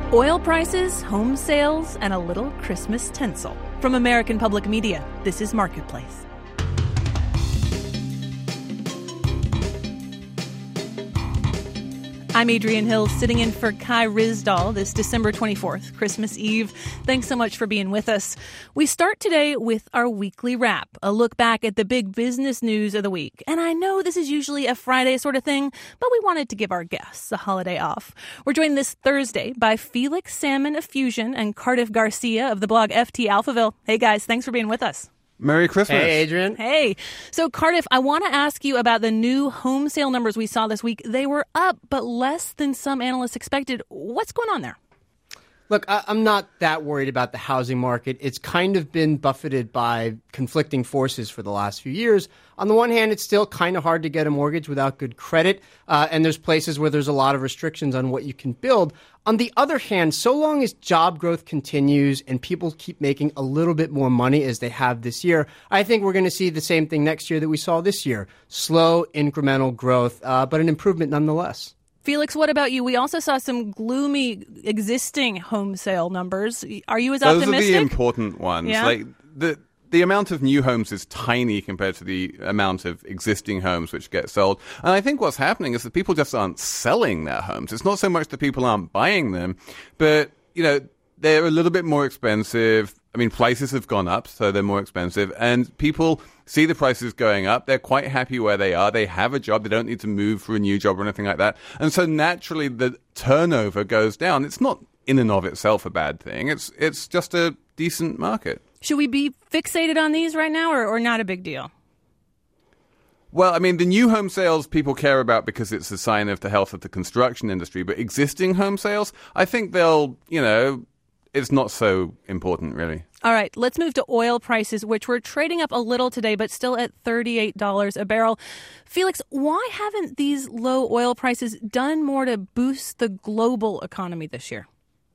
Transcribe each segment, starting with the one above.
Oil prices, home sales, and a little Christmas tinsel. From American Public Media, this is Marketplace. I'm Adrienne Hill, sitting in for Kai Ryssdal this December 24th, Christmas Eve. Thanks so much for being with us. We start today with our weekly wrap, a look back at the big business news of the week. And I know this is usually a Friday sort of thing, but we wanted to give our guests a holiday off. We're joined this Thursday by Felix Salmon of Fusion and Cardiff Garcia of the blog FT Alphaville. Hey guys, thanks for being with us. Merry Christmas. Hey, Adrienne. Hey. So, Cardiff, I want to ask you about the new home sale numbers we saw this week. They were up, but less than some analysts expected. What's going on there? Look, I'm not that worried about the housing market. It's kind of been buffeted by conflicting forces for the last few years. On the one hand, it's still kind of hard to get a mortgage without good credit, and there's places where there's a lot of restrictions on what you can build. On the other hand, so long as job growth continues and people keep making a little bit more money as they have this year, I think we're going to see the same thing next year that we saw this year. Slow, incremental growth, but an improvement nonetheless. Felix, what about you? We also saw some gloomy existing home sale numbers. Are you as Those optimistic? Those are the important ones. Yeah? Like the amount of new homes is tiny compared to the amount of existing homes which get sold. And I think what's happening is that people just aren't selling their homes. It's not so much that people aren't buying them, but, you know, they're a little bit more expensive. I mean, prices have gone up, so they're more expensive. And people see the prices going up. They're quite happy where they are. They have a job. They don't need to move for a new job or anything like that. And so naturally, the turnover goes down. It's not in and of itself a bad thing. It's just a decent market. Should we be fixated on these right now or not a big deal? Well, I mean, the new home sales people care about because it's a sign of the health of the construction industry. But existing home sales, I think they'll, you know, it's not so important, really. All right, let's move to oil prices, which were trading up a little today, but still at $38 a barrel. Felix, why haven't these low oil prices done more to boost the global economy this year?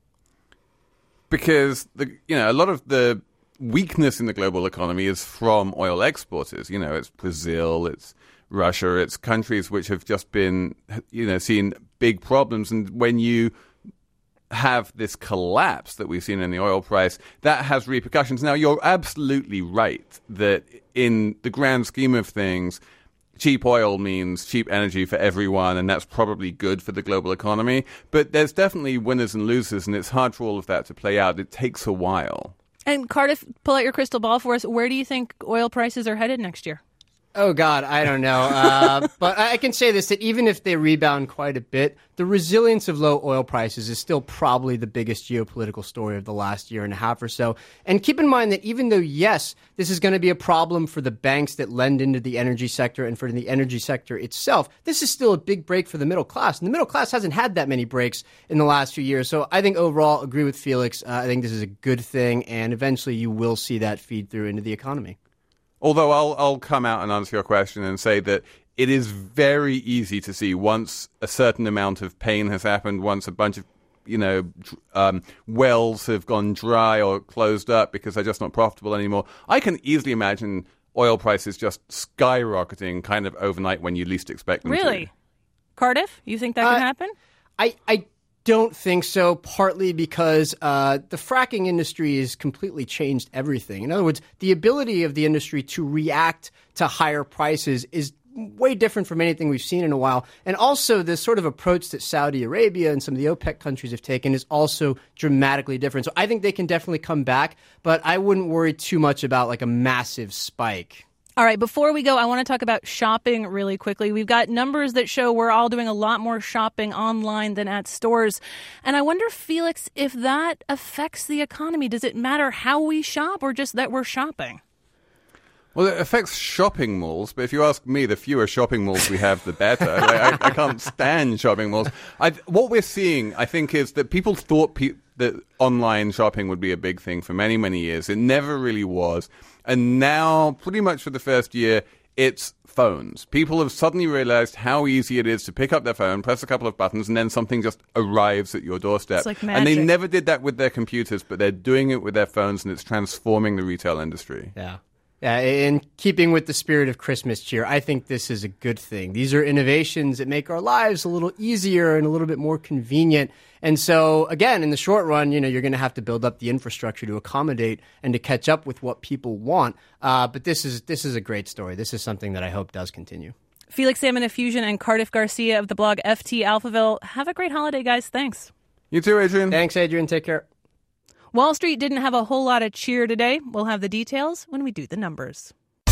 Because, a lot of the weakness in the global economy is from oil exporters. You know, it's Brazil, it's Russia, it's countries which have just been, seen big problems. And when you have this collapse that we've seen in the oil price, that has repercussions. Now, you're absolutely right that in the grand scheme of things, cheap oil means cheap energy for everyone, and that's probably good for the global economy. But there's definitely winners and losers, and it's hard for all of that to play out. It takes a while. And Cardiff, pull out your crystal ball for us. Where do you think oil prices are headed next year? Oh, God, I don't know. But I can say this, that even if they rebound quite a bit, the resilience of low oil prices is still probably the biggest geopolitical story of the last year and a half or so. And keep in mind that even though, yes, this is going to be a problem for the banks that lend into the energy sector and for the energy sector itself, this is still a big break for the middle class. And the middle class hasn't had that many breaks in the last few years. So I think overall, agree with Felix. I think this is a good thing. And eventually you will see that feed through into the economy. Although I'll come out and answer your question and say that it is very easy to see once a certain amount of pain has happened, once a bunch of, wells have gone dry or closed up because they're just not profitable anymore. I can easily imagine oil prices just skyrocketing kind of overnight when you least expect them to. Really? Cardiff, you think that can happen? I don't think so, partly because the fracking industry has completely changed everything. In other words, the ability of the industry to react to higher prices is way different from anything we've seen in a while. And also, the sort of approach that Saudi Arabia and some of the OPEC countries have taken is also dramatically different. So I think they can definitely come back, but I wouldn't worry too much about like a massive spike. All right, before we go, I want to talk about shopping really quickly. We've got numbers that show we're all doing a lot more shopping online than at stores. And I wonder, Felix, if that affects the economy. Does it matter how we shop or just that we're shopping? Well, it affects shopping malls, but if you ask me, the fewer shopping malls we have, the better. I can't stand shopping malls. What we're seeing, I think, is that people thought that online shopping would be a big thing for many, many years. It never really was. And now, pretty much for the first year, it's phones. People have suddenly realized how easy it is to pick up their phone, press a couple of buttons, and then something just arrives at your doorstep. It's like magic. And they never did that with their computers, but they're doing it with their phones, and it's transforming the retail industry. Yeah. Yeah, in keeping with the spirit of Christmas cheer, I think this is a good thing. These are innovations that make our lives a little easier and a little bit more convenient. And so, again, in the short run, you're going to have to build up the infrastructure to accommodate and to catch up with what people want. But this is a great story. This is something that I hope does continue. Felix Salmon of Fusion and Cardiff Garcia of the blog FT Alphaville. Have a great holiday, guys. Thanks. You too, Adrian. Thanks, Adrian. Take care. Wall Street didn't have a whole lot of cheer today. We'll have the details when we do the numbers.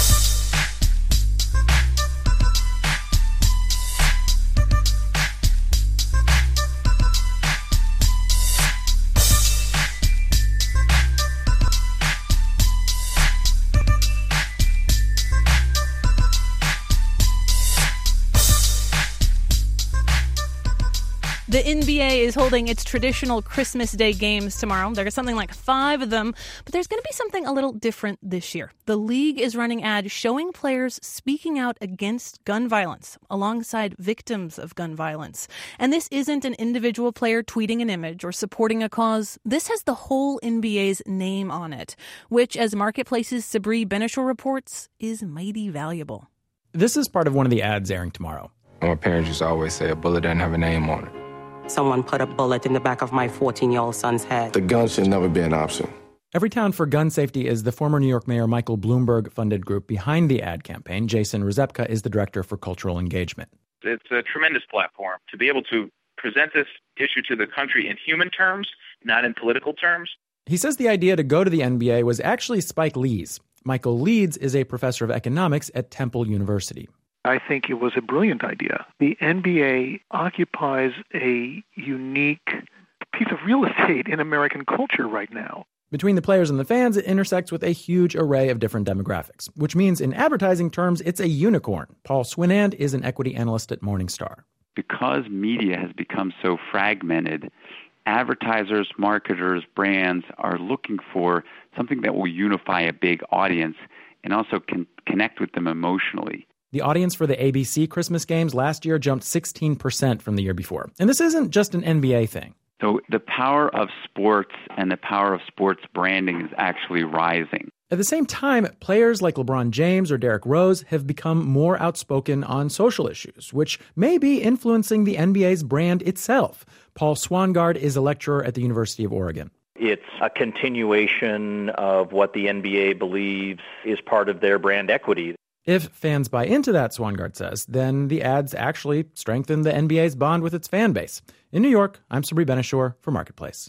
The NBA is holding its traditional Christmas Day games tomorrow. There's something like 5 of them, but there's going to be something a little different this year. The league is running ads showing players speaking out against gun violence alongside victims of gun violence. And this isn't an individual player tweeting an image or supporting a cause. This has the whole NBA's name on it, which, as Marketplace's Sabri Benishore reports, is mighty valuable. This is part of one of the ads airing tomorrow. My parents used to always say a bullet doesn't have a name on it. Someone put a bullet in the back of my 14-year-old son's head. The gun should never be an option. Everytown for Gun Safety is the former New York Mayor Michael Bloomberg-funded group behind the ad campaign. Jason Rzepka is the director for cultural engagement. It's a tremendous platform to be able to present this issue to the country in human terms, not in political terms. He says the idea to go to the NBA was actually Spike Lee's. Michael Leeds is a professor of economics at Temple University. I think it was a brilliant idea. The NBA occupies a unique piece of real estate in American culture right now. Between the players and the fans, it intersects with a huge array of different demographics, which means in advertising terms, it's a unicorn. Paul Swinand is an equity analyst at Morningstar. Because media has become so fragmented, advertisers, marketers, brands are looking for something that will unify a big audience and also can connect with them emotionally. The audience for the ABC Christmas games last year jumped 16% from the year before. And this isn't just an NBA thing. So the power of sports and the power of sports branding is actually rising. At the same time, players like LeBron James or Derrick Rose have become more outspoken on social issues, which may be influencing the NBA's brand itself. Paul Swangard is a lecturer at the University of Oregon. It's a continuation of what the NBA believes is part of their brand equity. If fans buy into that, Swangard says, then the ads actually strengthen the NBA's bond with its fan base. In New York, I'm Sabri Benishore for Marketplace.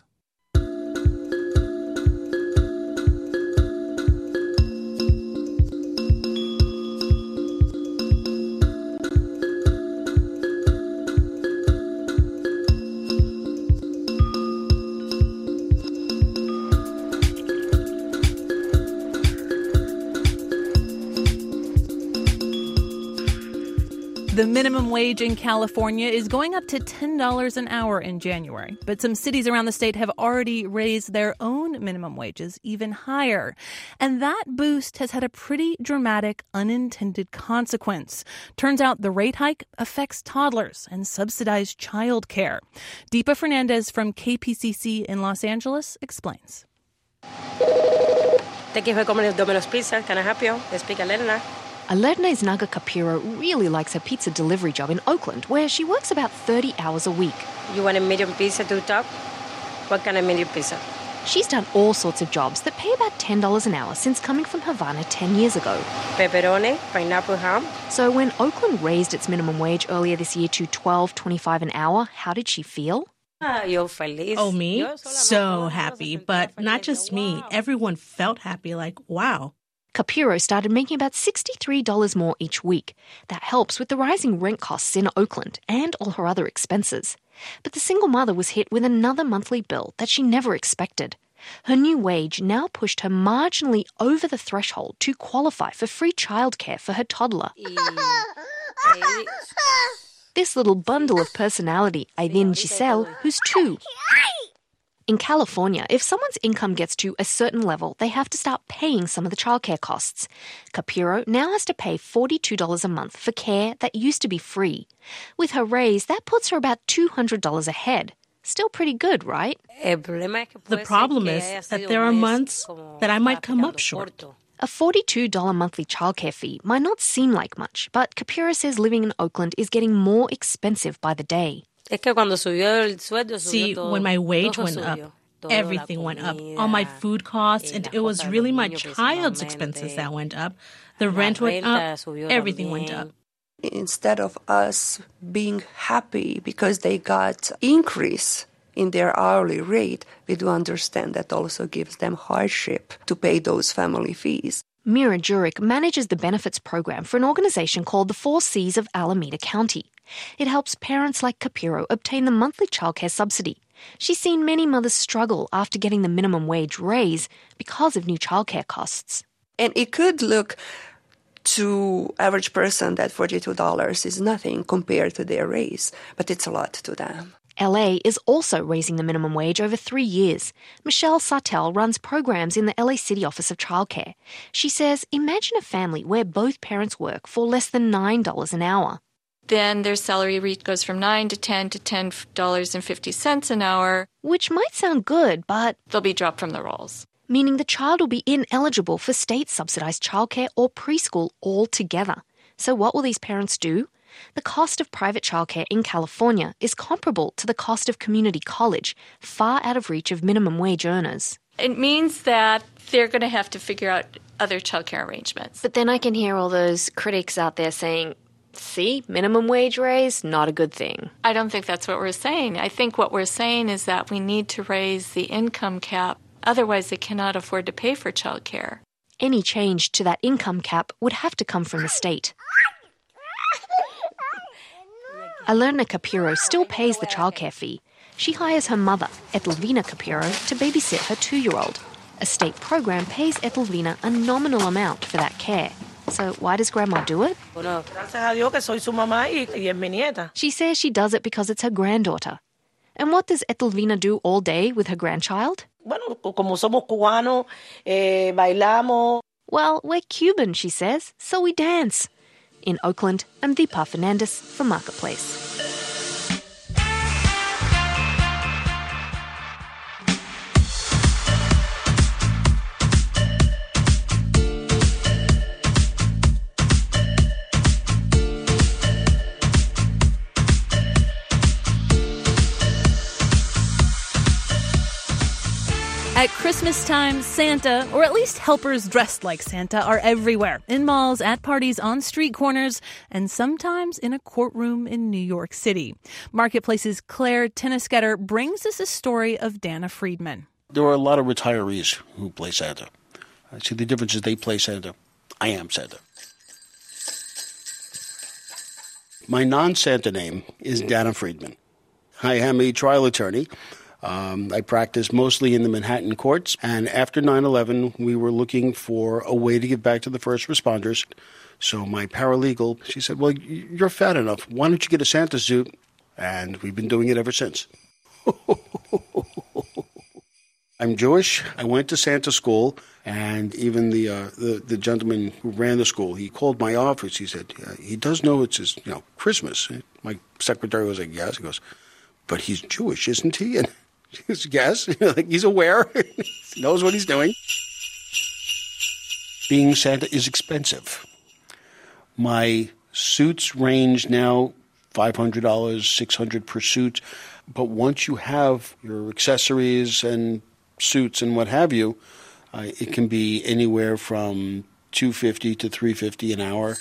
The minimum wage in California is going up to $10 an hour in January, but some cities around the state have already raised their own minimum wages even higher. And that boost has had a pretty dramatic unintended consequence. Turns out the rate hike affects toddlers and subsidized childcare. Deepa Fernandez from KPCC in Los Angeles explains. Thank you for coming to Domino's Pizza. Can I help you? I speak Elena. Alerne's Naga Capiro really likes her pizza delivery job in Oakland, where she works about 30 hours a week. You want a medium pizza to top? What kind of medium pizza? She's done all sorts of jobs that pay about $10 an hour since coming from Havana 10 years ago. Pepperoni, pineapple ham. So when Oakland raised its minimum wage earlier this year to $12.25 an hour, how did she feel? Oh, me? So happy. But not just me. Everyone felt happy, like, wow. Capiro started making about $63 more each week. That helps with the rising rent costs in Oakland and all her other expenses. But the single mother was hit with another monthly bill that she never expected. Her new wage now pushed her marginally over the threshold to qualify for free childcare for her toddler. This little bundle of personality, Aydin Giselle, who's 2. In California, if someone's income gets to a certain level, they have to start paying some of the childcare costs. Capiro now has to pay $42 a month for care that used to be free. With her raise, that puts her about $200 ahead. Still pretty good, right? The problem is that there are months that I might come up short. A $42 monthly childcare fee might not seem like much, but Kapira says living in Oakland is getting more expensive by the day. See, when my wage went up, everything went up. All my food costs, and it was really my child's expenses that went up. The rent went up, everything went up. Instead of us being happy because they got increase in their hourly rate, we do understand that also gives them hardship to pay those family fees. Mira Jurek manages the benefits program for an organization called the 4 Cs of Alameda County. It helps parents like Kapiro obtain the monthly childcare subsidy. She's seen many mothers struggle after getting the minimum wage raise because of new childcare costs. And it could look to average person that $42 is nothing compared to their raise, but it's a lot to them. LA is also raising the minimum wage over 3 years. Michelle Sartell runs programs in the LA City Office of Childcare. She says, imagine a family where both parents work for less than $9 an hour. Then their salary rate goes from $9 to $10 to $10.50 an hour. Which might sound good, but they'll be dropped from the rolls. Meaning the child will be ineligible for state-subsidized childcare or preschool altogether. So what will these parents do? The cost of private childcare in California is comparable to the cost of community college, far out of reach of minimum wage earners. It means that they're going to have to figure out other childcare arrangements. But then I can hear all those critics out there saying, see, minimum wage raise, not a good thing. I don't think that's what we're saying. I think what we're saying is that we need to raise the income cap. Otherwise, they cannot afford to pay for childcare. Any change to that income cap would have to come from the state. Alerna Kapiro still pays the childcare fee. She hires her mother, Etelvina Kapiro, to babysit her 2-year-old. A state program pays Etelvina a nominal amount for that care. So why does Grandma do it? She says she does it because it's her granddaughter. And what does Etelvina do all day with her grandchild? Well, we're Cuban, she says, so we dance. In Oakland, I'm Deepa Fernandez for Marketplace. At Christmas time, Santa, or at least helpers dressed like Santa, are everywhere. In malls, at parties, on street corners, and sometimes in a courtroom in New York City. Marketplace's Claire Tennisketter brings us a story of Dana Friedman. There are a lot of retirees who play Santa. See, the difference is they play Santa. I am Santa. My non-Santa name is Dana Friedman. I am a trial attorney. I practice mostly in the Manhattan courts, and after 9/11, we were looking for a way to give back to the first responders. So my paralegal, she said, well, you're fat enough. Why don't you get a Santa suit? And we've been doing it ever since. I'm Jewish. I went to Santa school, and even the gentleman who ran the school, he called my office. He said, he does know it's his, Christmas. My secretary was like, yes. He goes, but he's Jewish, isn't he? And she goes, yes. He's aware. He knows what he's doing. Being Santa is expensive. My suits range now $500, $600 per suit. But once you have your accessories and suits and what have you, it can be anywhere from $250 to $350 an hour.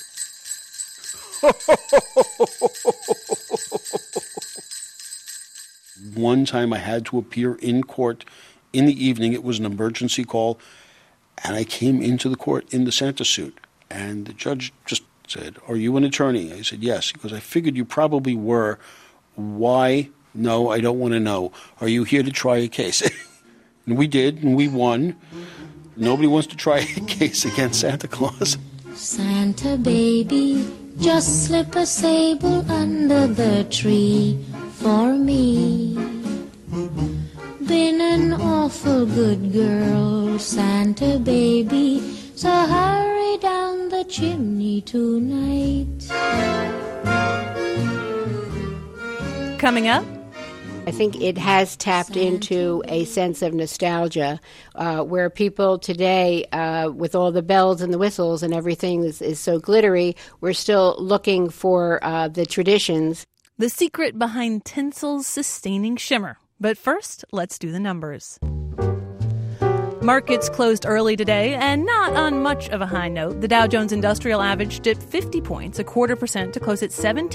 One time I had to appear in court in the evening. It was an emergency call, and I came into the court in the Santa suit. And the judge just said, are you an attorney? I said, yes. He goes, I figured you probably were. Why? No, I don't want to know. Are you here to try a case? And we did, and we won. Nobody wants to try a case against Santa Claus. Santa baby, just slip a sable under the tree for me. Been an awful good girl, Santa baby, so hurry down the chimney tonight. Coming up, I think it has tapped into a sense of nostalgia where people today, with all the bells and the whistles and everything is so glittery, we're still looking for the traditions. The secret behind tinsel's sustaining shimmer. But first, let's do the numbers. Markets closed early today, and not on much of a high note. The Dow Jones Industrial Average dipped 50 points, 0.25%, to close at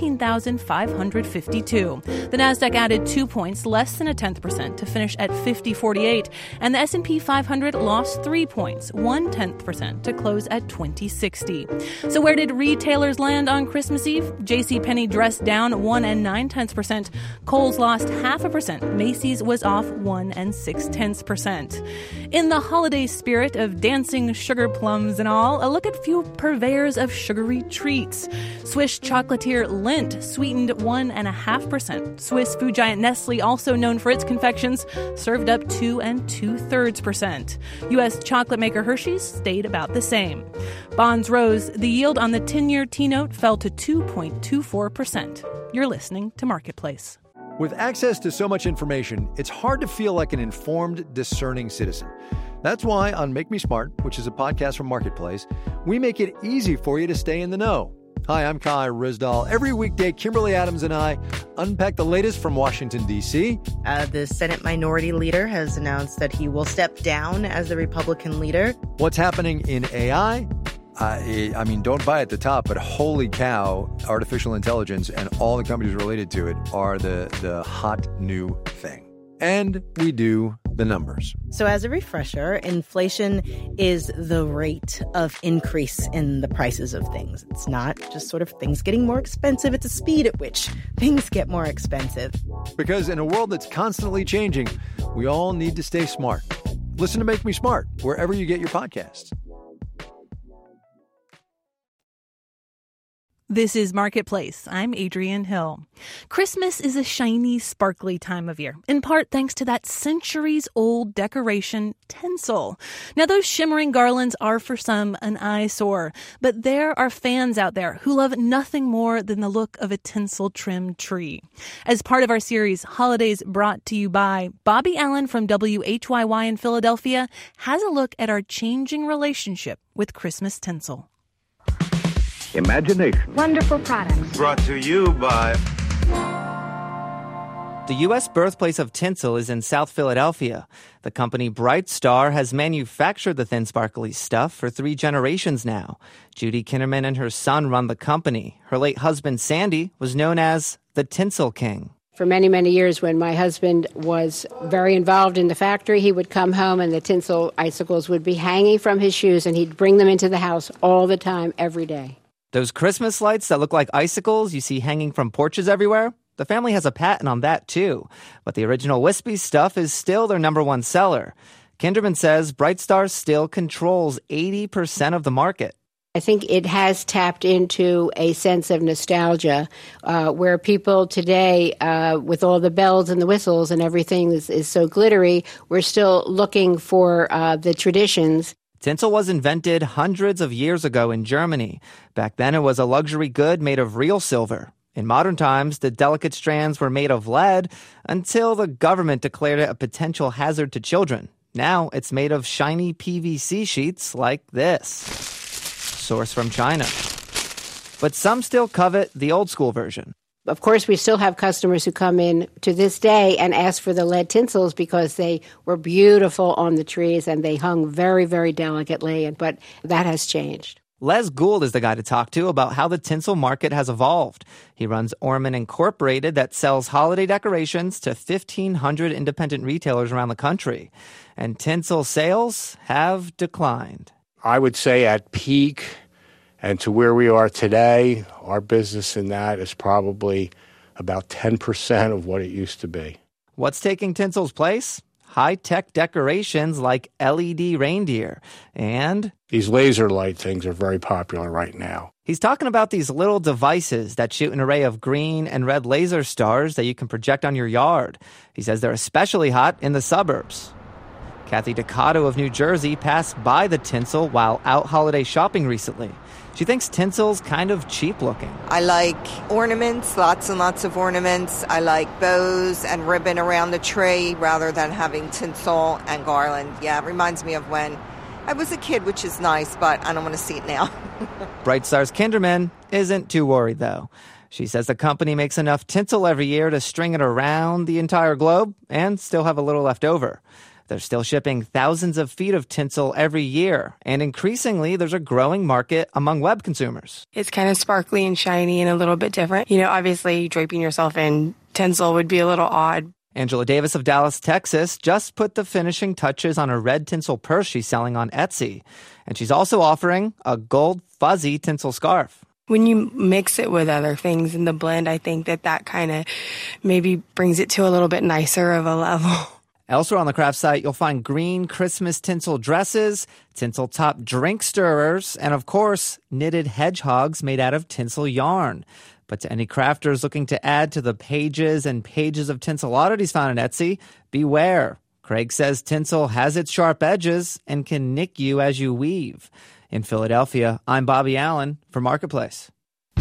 17,552. The Nasdaq added 2 points, less than 0.1%, to finish at 5048. And the S&P 500 lost 3 points, 0.1%, to close at 2060. So where did retailers land on Christmas Eve? JCPenney dressed down 1.9%. Kohl's lost 0.5%. Macy's was off 1.6%. In the holiday spirit of dancing sugar plums and all, a look at few purveyors of sugary treats. Swiss chocolatier Lindt sweetened 1.5%. Swiss food giant Nestle, also known for its confections, served up 2 2/3%. U.S. chocolate maker Hershey's stayed about the same. Bonds rose. The yield on the 10-year T-note fell to 2.24%. You're listening to Marketplace. With access to so much information, it's hard to feel like an informed, discerning citizen. That's why on Make Me Smart, which is a podcast from Marketplace, we make it easy for you to stay in the know. Hi, I'm Kai Ryssdal. Every weekday, Kimberly Adams and I unpack the latest from Washington, D.C. The Senate Minority Leader has announced that he will step down as the Republican leader. What's happening in AI? I mean, don't buy at the top, but holy cow, artificial intelligence and all the companies related to it are the hot new thing. And we do the numbers. So as a refresher, inflation is the rate of increase in the prices of things. It's not just sort of things getting more expensive. It's the speed at which things get more expensive. Because in a world that's constantly changing, we all need to stay smart. Listen to Make Me Smart wherever you get your podcasts. This is Marketplace. I'm Adrienne Hill. Christmas is a shiny, sparkly time of year, in part thanks to that centuries-old decoration, tinsel. Now, those shimmering garlands are for some an eyesore, but there are fans out there who love nothing more than the look of a tinsel-trimmed tree. As part of our series, Holidays Brought to You By, Bobby Allen from WHYY in Philadelphia has a look at our changing relationship with Christmas tinsel. Imagination. Wonderful products. Brought to you by... The U.S. birthplace of tinsel is in South Philadelphia. The company Bright Star has manufactured the thin, sparkly stuff for 3 generations now. Judy Kinnerman and her son run the company. Her late husband, Sandy, was known as the Tinsel King. For many, many years, when my husband was very involved in the factory, he would come home and the tinsel icicles would be hanging from his shoes, and he'd bring them into the house all the time, every day. Those Christmas lights that look like icicles you see hanging from porches everywhere? The family has a patent on that, too. But the original wispy stuff is still their #1 seller. Kinderman says Bright Star still controls 80% of the market. I think it has tapped into a sense of nostalgia where people today, with all the bells and the whistles and everything is so glittery, we're still looking for the traditions. Tinsel was invented hundreds of years ago in Germany. Back then, it was a luxury good made of real silver. In modern times, the delicate strands were made of lead until the government declared it a potential hazard to children. Now, it's made of shiny PVC sheets like this. Sourced from China. But some still covet the old school version. Of course, we still have customers who come in to this day and ask for the lead tinsels because they were beautiful on the trees and they hung very, very delicately. But that has changed. Les Gould is the guy to talk to about how the tinsel market has evolved. He runs Orman Incorporated that sells holiday decorations to 1,500 independent retailers around the country. And tinsel sales have declined. I would say at peak and to where we are today, our business in that is probably about 10% of what it used to be. What's taking tinsel's place? High-tech decorations like LED reindeer and... These laser light things are very popular right now. He's talking about these little devices that shoot an array of green and red laser stars that you can project on your yard. He says they're especially hot in the suburbs. Kathy Ducato of New Jersey passed by the tinsel while out holiday shopping recently. She thinks tinsel's kind of cheap looking. I like ornaments, lots and lots of ornaments. I like bows and ribbon around the tree rather than having tinsel and garland. Yeah, it reminds me of when I was a kid, which is nice, but I don't want to see it now. Brightstar's Kinderman isn't too worried, though. She says the company makes enough tinsel every year to string it around the entire globe and still have a little left over. They're still shipping thousands of feet of tinsel every year, and increasingly there's a growing market among web consumers. It's kind of sparkly and shiny and a little bit different. Obviously draping yourself in tinsel would be a little odd. Angela Davis of Dallas, Texas, just put the finishing touches on a red tinsel purse she's selling on Etsy. And she's also offering a gold fuzzy tinsel scarf. When you mix it with other things in the blend, I think that kind of maybe brings it to a little bit nicer of a level. Elsewhere on the craft site, you'll find green Christmas tinsel dresses, tinsel top drink stirrers, and of course, knitted hedgehogs made out of tinsel yarn. But to any crafters looking to add to the pages and pages of tinsel oddities found on Etsy, beware. Craig says tinsel has its sharp edges and can nick you as you weave. In Philadelphia, I'm Bobby Allen for Marketplace.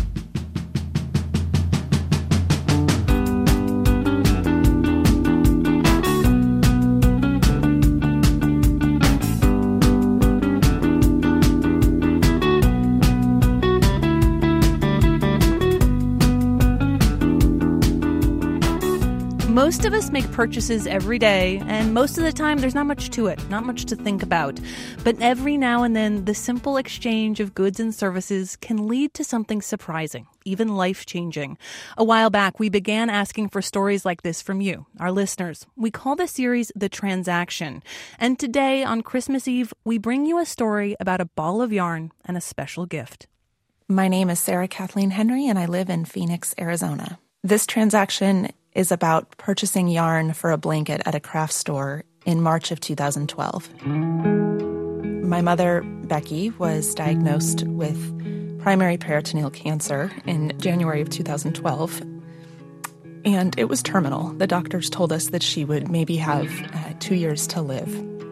Most of us make purchases every day, and most of the time there's not much to it, not much to think about. But every now and then, the simple exchange of goods and services can lead to something surprising, even life-changing. A while back, we began asking for stories like this from you, our listeners. We call this series The Transaction. And today, on Christmas Eve, we bring you a story about a ball of yarn and a special gift. My name is Sarah Kathleen Henry, and I live in Phoenix, Arizona. This transaction is about purchasing yarn for a blanket at a craft store in March of 2012. My mother, Becky, was diagnosed with primary peritoneal cancer in January of 2012, and it was terminal. The doctors told us that she would maybe have 2 years to live.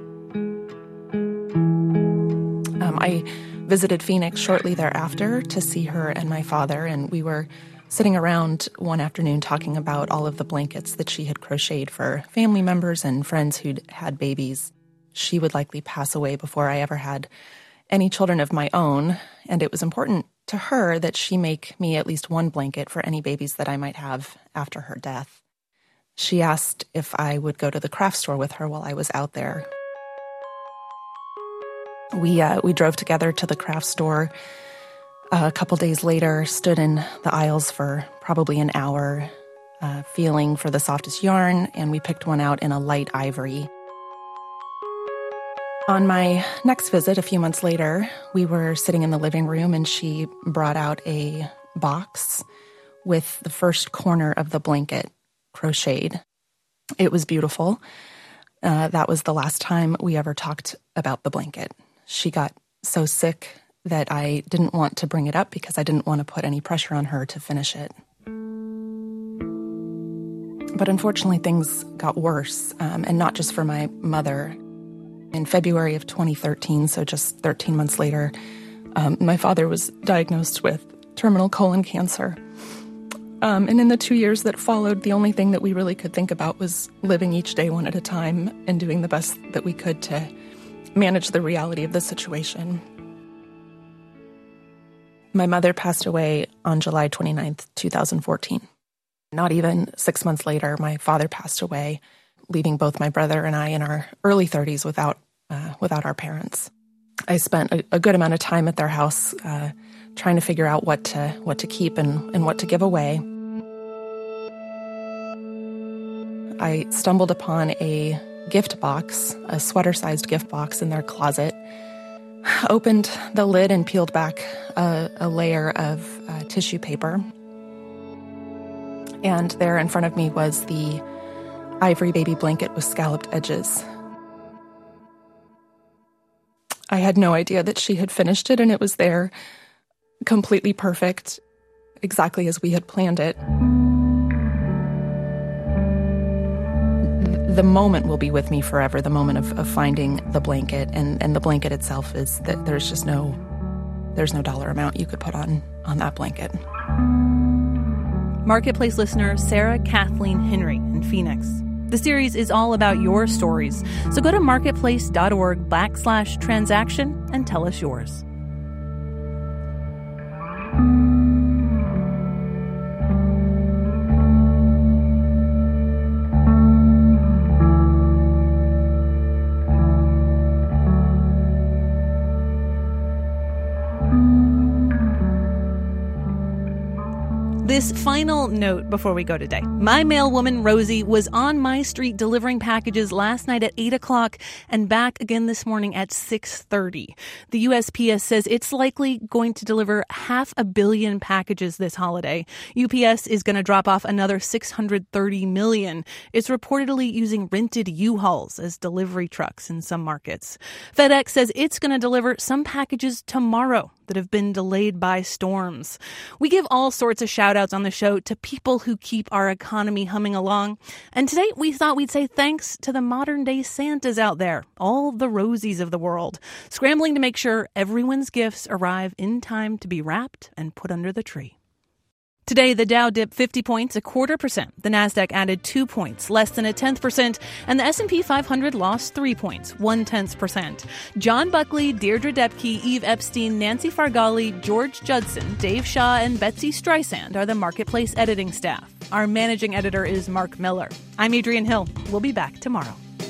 I visited Phoenix shortly thereafter to see her and my father, and we were sitting around one afternoon talking about all of the blankets that she had crocheted for family members and friends who'd had babies. She would likely pass away before I ever had any children of my own, and it was important to her that she make me at least one blanket for any babies that I might have after her death. She asked if I would go to the craft store with her while I was out there. We drove together to the craft store. A couple days later, stood in the aisles for probably an hour, feeling for the softest yarn, and we picked one out in a light ivory. On my next visit, a few months later, we were sitting in the living room, and she brought out a box with the first corner of the blanket crocheted. It was beautiful. That was the last time we ever talked about the blanket. She got so sick that I didn't want to bring it up because I didn't want to put any pressure on her to finish it. But unfortunately, things got worse, and not just for my mother. In February of 2013, so just 13 months later, my father was diagnosed with terminal colon cancer. And in the 2 years that followed, the only thing that we really could think about was living each day one at a time and doing the best that we could to manage the reality of the situation. My mother passed away on July 29th, 2014. Not even 6 months later, my father passed away, leaving both my brother and I in our early 30s without our parents. I spent a good amount of time at their house trying to figure out what to keep and what to give away. I stumbled upon a gift box, a sweater-sized gift box in their closet, opened the lid and peeled back a layer of tissue paper. And there in front of me was the ivory baby blanket with scalloped edges. I had no idea that she had finished it, and it was there, completely perfect, exactly as we had planned it. the moment will be with me forever, the moment of finding the blanket. And the blanket itself is that there's no dollar amount you could put on that blanket. Marketplace listener Sarah Kathleen Henry in Phoenix. The series is all about your stories, so go to marketplace.org/transaction and tell us yours. This final note before we go today. My mailwoman, Rosie, was on my street delivering packages last night at 8 o'clock and back again this morning at 6:30. The USPS says it's likely going to deliver 500 million packages this holiday. UPS is going to drop off another 630 million. It's reportedly using rented U-Hauls as delivery trucks in some markets. FedEx says it's going to deliver some packages tomorrow that have been delayed by storms. We give all sorts of shout-outs on the show to people who keep our economy humming along. And today we thought we'd say thanks to the modern-day Santas out there, all the Rosies of the world, scrambling to make sure everyone's gifts arrive in time to be wrapped and put under the tree. Today, the Dow dipped 50 points, 0.25%. The Nasdaq added 2 points, less than 0.1%, and the S&P 500 lost 3 points, 0.1%. John Buckley, Deirdre Depke, Eve Epstein, Nancy Fargali, George Judson, Dave Shaw, and Betsy Streisand are the Marketplace editing staff. Our managing editor is Mark Miller. I'm Adrienne Hill. We'll be back tomorrow.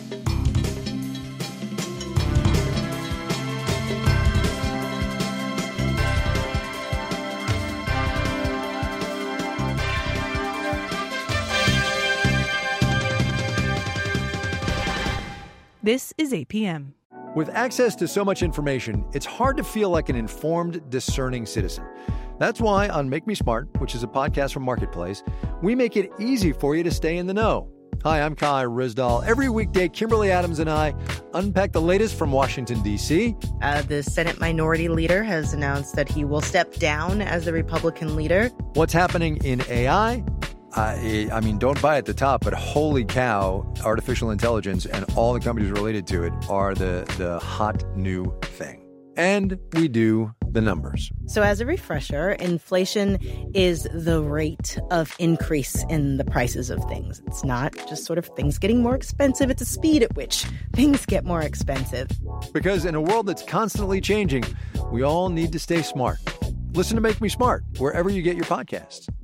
This is APM. With access to so much information, it's hard to feel like an informed, discerning citizen. That's why on Make Me Smart, which is a podcast from Marketplace, we make it easy for you to stay in the know. Hi, I'm Kai Ryssdal. Every weekday, Kimberly Adams and I unpack the latest from Washington, D.C. The Senate Minority Leader has announced that he will step down as the Republican leader. What's happening in AI? I mean, don't buy at the top, but holy cow, artificial intelligence and all the companies related to it are the hot new thing. And we do the numbers. So as a refresher, inflation is the rate of increase in the prices of things. It's not just sort of things getting more expensive. It's the speed at which things get more expensive. Because in a world that's constantly changing, we all need to stay smart. Listen to Make Me Smart wherever you get your podcasts.